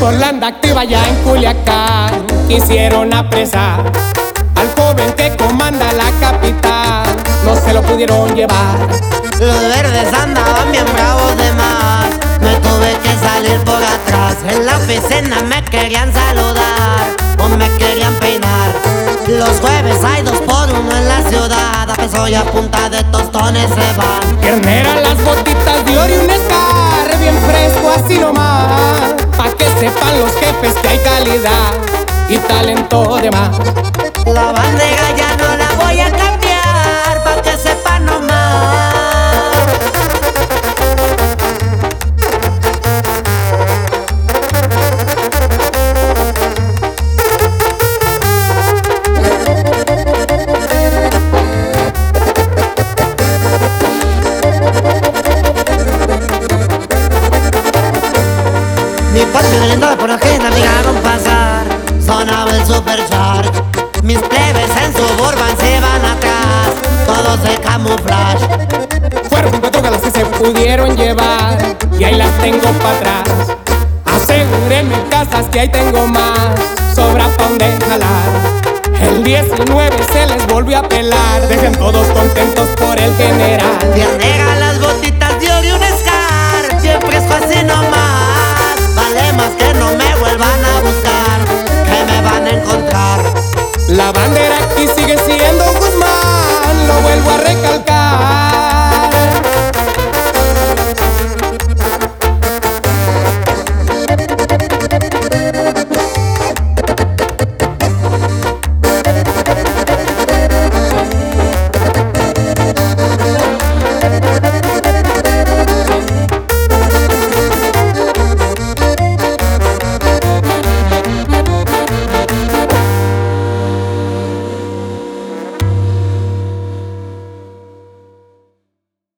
por la anda activa ya en Culiacán. Quisieron apresar al joven que comanda la capital, no se lo pudieron llevar. Los verdes andaban bien bravos de más, me tuve que salir por atrás. En la oficina me querían saludar o me querían peinar. Los jueves hay 2 por 1 en la ciudad, a peso y a punta de tostones se van. Ternera, las botitas de oro y un Scar, bien fresco así nomás, pa' que sepan los jefes que hay calidad y talento de más. La bandera ya no la voy a cambiar, pa' que sepan nomás. Mi patio lindo por ajena me dejaron pasar, sonaba el supercharge. Mis plebes en Suburban se van atrás, todos de camuflaje. Fueron 4 galas que se pudieron llevar y ahí las tengo pa' atrás. Asegúrenme casas que ahí tengo más, sobra pa' donde jalar. El 19 se les volvió a pelar, dejen todos contentos por el general. Bien negra las botitas de oro y un Scar, bien fresco así nomás. Vale más que no me vuelvan a buscar, que me van a encontrar. La bandera